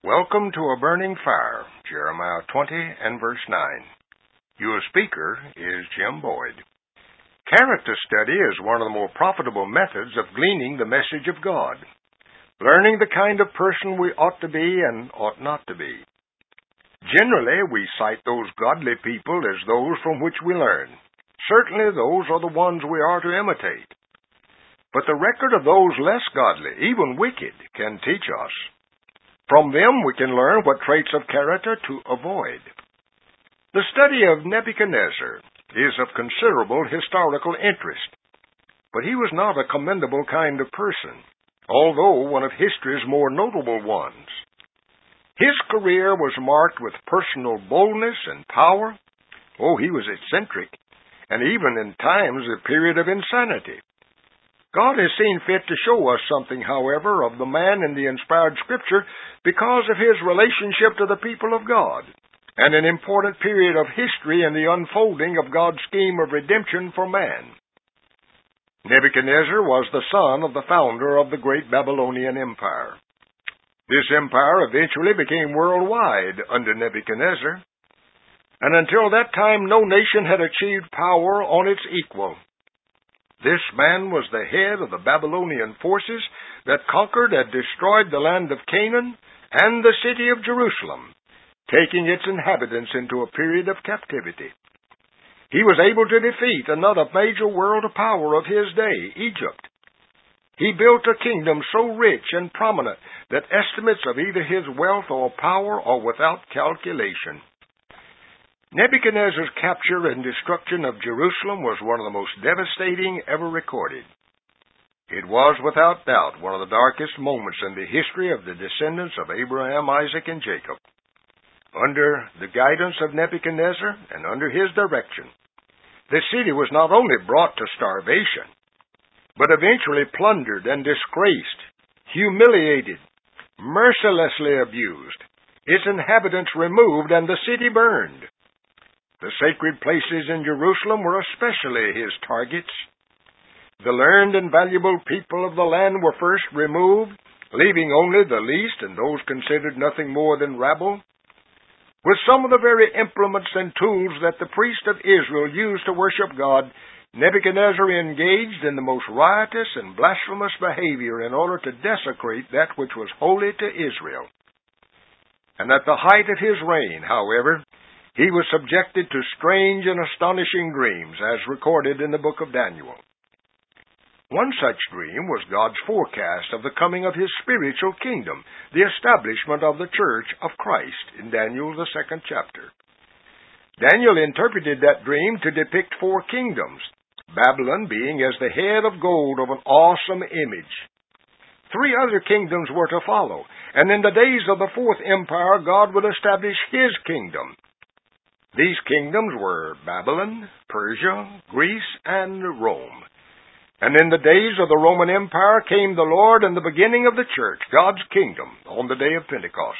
Welcome to a burning fire, Jeremiah 20 and verse 9. Your speaker is Jim Boyd. Character study is one of the more profitable methods of gleaning the message of God, learning the kind of person we ought to be and ought not to be. Generally, we cite those godly people as those from which we learn. Certainly, those are the ones we are to imitate. But the record of those less godly, even wicked, can teach us. From them we can learn what traits of character to avoid. The study of Nebuchadnezzar is of considerable historical interest, but he was not a commendable kind of person, although one of history's more notable ones. His career was marked with personal boldness and power. He was eccentric, and even in times a period of insanity. God has seen fit to show us something, however, of the man in the inspired Scripture because of his relationship to the people of God, and an important period of history in the unfolding of God's scheme of redemption for man. Nebuchadnezzar was the son of the founder of the great Babylonian Empire. This empire eventually became worldwide under Nebuchadnezzar, and until that time no nation had achieved power on its equal. This man was the head of the Babylonian forces that conquered and destroyed the land of Canaan and the city of Jerusalem, taking its inhabitants into a period of captivity. He was able to defeat another major world power of his day, Egypt. He built a kingdom so rich and prominent that estimates of either his wealth or power are without calculation. Nebuchadnezzar's capture and destruction of Jerusalem was one of the most devastating ever recorded. It was, without doubt, one of the darkest moments in the history of the descendants of Abraham, Isaac, and Jacob. Under the guidance of Nebuchadnezzar and under his direction, the city was not only brought to starvation, but eventually plundered and disgraced, humiliated, mercilessly abused, its inhabitants removed, and the city burned. The sacred places in Jerusalem were especially his targets. The learned and valuable people of the land were first removed, leaving only the least and those considered nothing more than rabble. With some of the very implements and tools that the priests of Israel used to worship God, Nebuchadnezzar engaged in the most riotous and blasphemous behavior in order to desecrate that which was holy to Israel. And at the height of his reign, however, he was subjected to strange and astonishing dreams, as recorded in the book of Daniel. One such dream was God's forecast of the coming of his spiritual kingdom, the establishment of the church of Christ, in Daniel, the 2nd chapter. Daniel interpreted that dream to depict 4 kingdoms, Babylon being as the head of gold of an awesome image. 3 other kingdoms were to follow, and in the days of the 4th empire, God would establish his kingdom. These kingdoms were Babylon, Persia, Greece, and Rome. And in the days of the Roman Empire came the Lord and the beginning of the church, God's kingdom, on the day of Pentecost.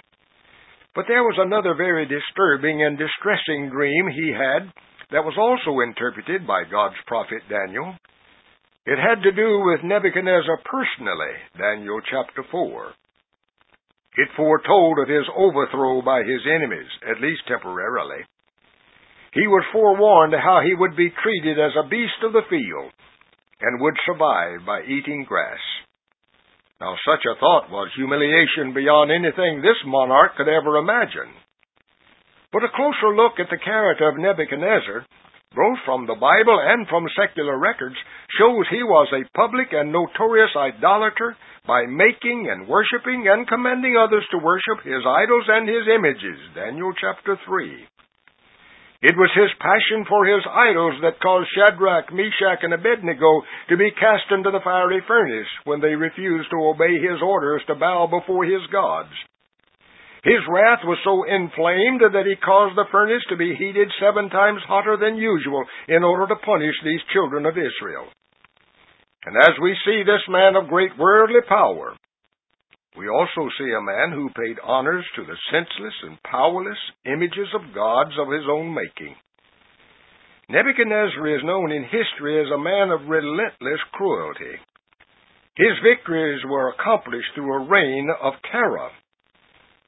But there was another very disturbing and distressing dream he had that was also interpreted by God's prophet Daniel. It had to do with Nebuchadnezzar personally, Daniel chapter 4. It foretold of his overthrow by his enemies, at least temporarily. He was forewarned how he would be treated as a beast of the field, and would survive by eating grass. Now such a thought was humiliation beyond anything this monarch could ever imagine. But a closer look at the character of Nebuchadnezzar, both from the Bible and from secular records, shows he was a public and notorious idolater by making and worshiping and commending others to worship his idols and his images, Daniel chapter 3. It was his passion for his idols that caused Shadrach, Meshach, and Abednego to be cast into the fiery furnace when they refused to obey his orders to bow before his gods. His wrath was so inflamed that he caused the furnace to be heated 7 times hotter than usual in order to punish these children of Israel. And as we see this man of great worldly power, we also see a man who paid honors to the senseless and powerless images of gods of his own making. Nebuchadnezzar is known in history as a man of relentless cruelty. His victories were accomplished through a reign of terror.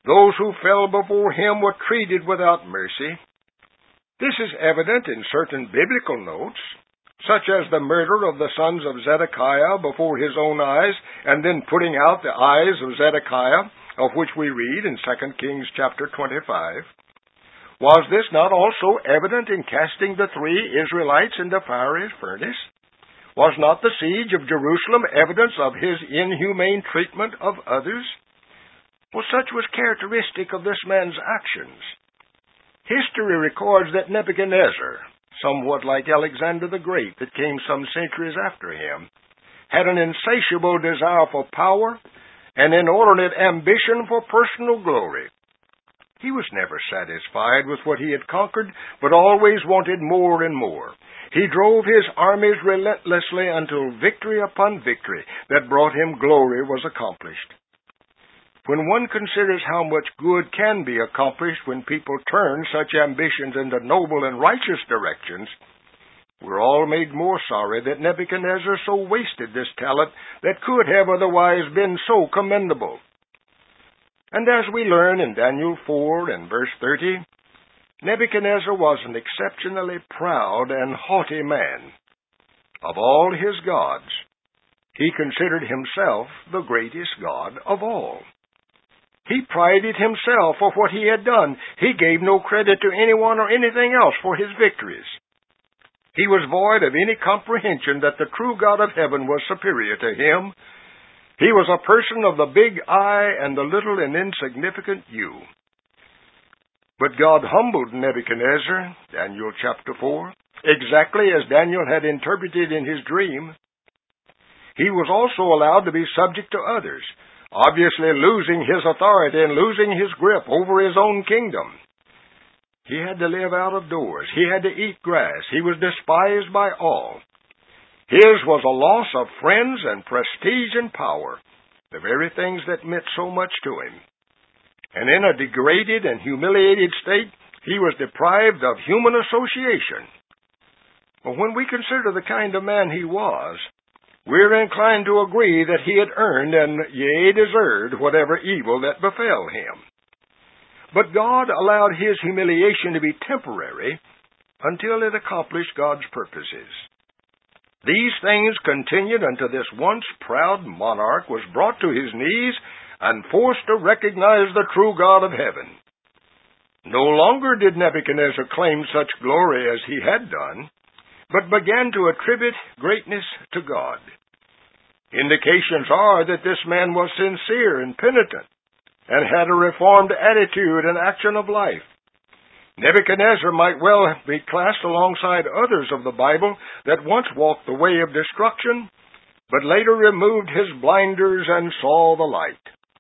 Those who fell before him were treated without mercy. This is evident in certain biblical notes, such as the murder of the sons of Zedekiah before his own eyes, and then putting out the eyes of Zedekiah, of which we read in 2 Kings chapter 25. Was this not also evident in casting the 3 Israelites into fiery furnace? Was not the siege of Jerusalem evidence of his inhumane treatment of others? Well, such was characteristic of this man's actions. History records that Nebuchadnezzar, somewhat like Alexander the Great that came some centuries after him, had an insatiable desire for power and inordinate ambition for personal glory. He was never satisfied with what he had conquered, but always wanted more and more. He drove his armies relentlessly until victory upon victory that brought him glory was accomplished. When one considers how much good can be accomplished when people turn such ambitions into noble and righteous directions, we're all made more sorry that Nebuchadnezzar so wasted this talent that could have otherwise been so commendable. And as we learn in Daniel 4 and verse 30, Nebuchadnezzar was an exceptionally proud and haughty man. Of all his gods, he considered himself the greatest god of all. He prided himself for what he had done. He gave no credit to anyone or anything else for his victories. He was void of any comprehension that the true God of heaven was superior to him. He was a person of the big I and the little and insignificant U. But God humbled Nebuchadnezzar, Daniel chapter 4, exactly as Daniel had interpreted in his dream. He was also allowed to be subject to others, obviously losing his authority and losing his grip over his own kingdom. He had to live out of doors. He had to eat grass. He was despised by all. His was a loss of friends and prestige and power, the very things that meant so much to him. And in a degraded and humiliated state, he was deprived of human association. But when we consider the kind of man he was, we're inclined to agree that he had earned and, yea, deserved whatever evil that befell him. But God allowed his humiliation to be temporary until it accomplished God's purposes. These things continued until this once proud monarch was brought to his knees and forced to recognize the true God of heaven. No longer did Nebuchadnezzar claim such glory as he had done, but began to attribute greatness to God. Indications are that this man was sincere and penitent, and had a reformed attitude and action of life. Nebuchadnezzar might well be classed alongside others of the Bible that once walked the way of destruction, but later removed his blinders and saw the light.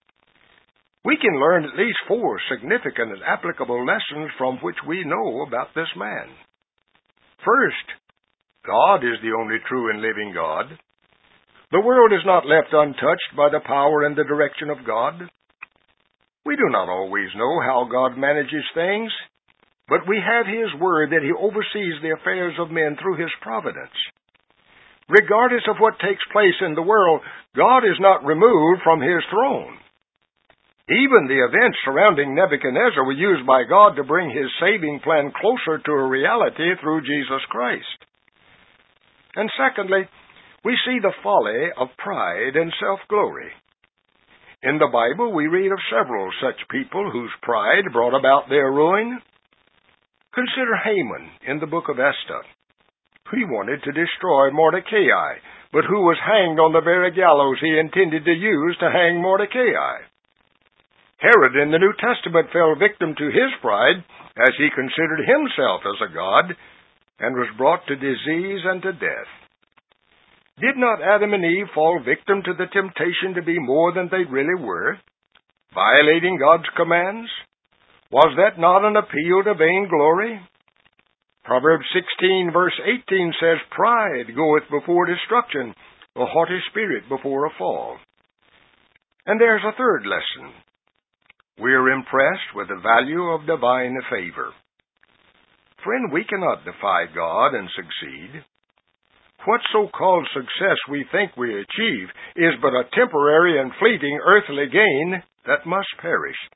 We can learn at least 4 significant and applicable lessons from which we know about this man. First, God is the only true and living God. The world is not left untouched by the power and the direction of God. We do not always know how God manages things, but we have His word that He oversees the affairs of men through His providence. Regardless of what takes place in the world, God is not removed from His throne. Even the events surrounding Nebuchadnezzar were used by God to bring His saving plan closer to a reality through Jesus Christ. And secondly, we see the folly of pride and self-glory. In the Bible, we read of several such people whose pride brought about their ruin. Consider Haman in the book of Esther. He wanted to destroy Mordecai, but who was hanged on the very gallows he intended to use to hang Mordecai. Herod in the New Testament fell victim to his pride as he considered himself as a god and was brought to disease and to death. Did not Adam and Eve fall victim to the temptation to be more than they really were, violating God's commands? Was that not an appeal to vainglory? Proverbs 16 verse 18 says, "Pride goeth before destruction, a haughty spirit before a fall." And there's a third lesson. We're impressed with the value of divine favor. Friend, we cannot defy God and succeed. What so-called success we think we achieve is but a temporary and fleeting earthly gain that must perish.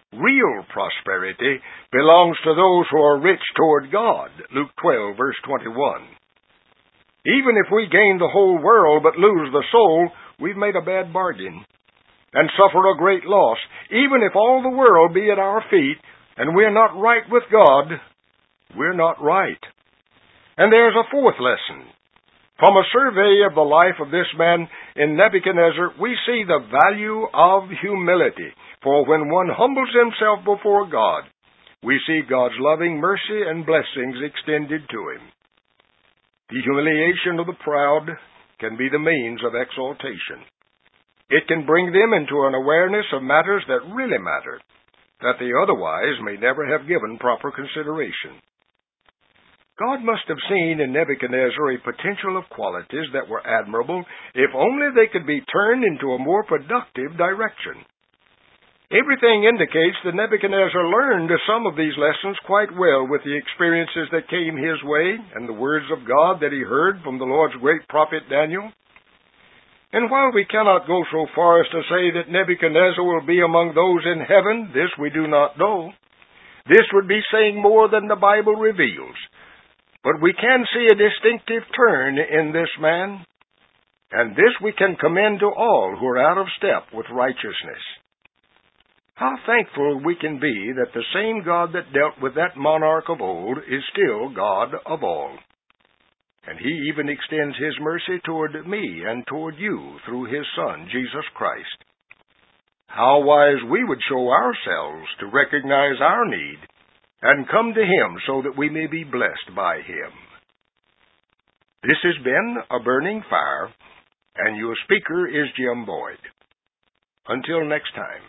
Real prosperity belongs to those who are rich toward God. Luke 12, verse 21. Even if we gain the whole world but lose the soul, we've made a bad bargain and suffer a great loss. Even if all the world be at our feet and we're not right with God, we're not right. And there's a fourth lesson. From a survey of the life of this man in Nebuchadnezzar, we see the value of humility. For when one humbles himself before God, we see God's loving mercy and blessings extended to him. The humiliation of the proud can be the means of exaltation. It can bring them into an awareness of matters that really matter, that they otherwise may never have given proper consideration. God must have seen in Nebuchadnezzar a potential of qualities that were admirable if only they could be turned into a more productive direction. Everything indicates that Nebuchadnezzar learned some of these lessons quite well with the experiences that came his way and the words of God that he heard from the Lord's great prophet Daniel. And while we cannot go so far as to say that Nebuchadnezzar will be among those in heaven, this we do not know. This would be saying more than the Bible reveals. But we can see a distinctive turn in this man, and this we can commend to all who are out of step with righteousness. How thankful we can be that the same God that dealt with that monarch of old is still God of all. And He even extends His mercy toward me and toward you through His Son, Jesus Christ. How wise we would show ourselves to recognize our need and come to Him so that we may be blessed by Him. This has been A Burning Fire, and your speaker is Jim Boyd. Until next time.